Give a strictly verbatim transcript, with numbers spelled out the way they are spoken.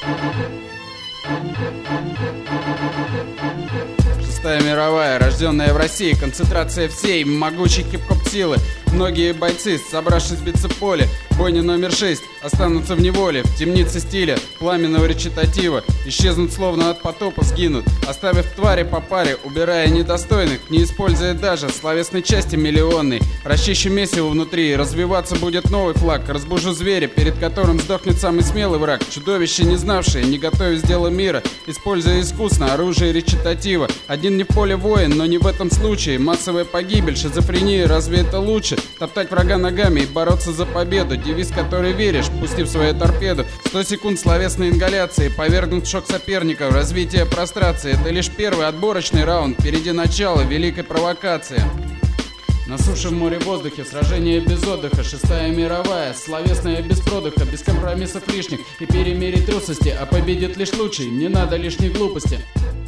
Шестая мировая, рожденная в России, концентрация всей могучей хип-хоп силы. Многие бойцы, собравшись биться в поле, бойня номер шесть, останутся в неволе, в темнице стиля, пламенного речитатива, исчезнут словно от потопа, сгинут, оставив твари по паре, убирая недостойных, не используя даже словесной части миллионной. Расчищу месиво внутри, развиваться будет новый флаг, разбужу зверя, перед которым сдохнет самый смелый враг, чудовище не знавшее, не готовясь дело мира, используя искусно оружие речитатива. Один не в поле воин, но не в этом случае, массовая погибель, шизофрения, разве это лучше? Топтать врага ногами и бороться за победу, девиз, который веришь, пустив свою торпеду. Сто секунд словесной ингаляции, повергнут в шок соперников, развитие прострации. Это лишь первый отборочный раунд, впереди начало великой провокации. На суше, в море, в воздухе, сражение без отдыха, шестая мировая, словесная без продыха, без компромиссов лишних и перемирий трусости, а победит лишь лучший, не надо лишней глупости.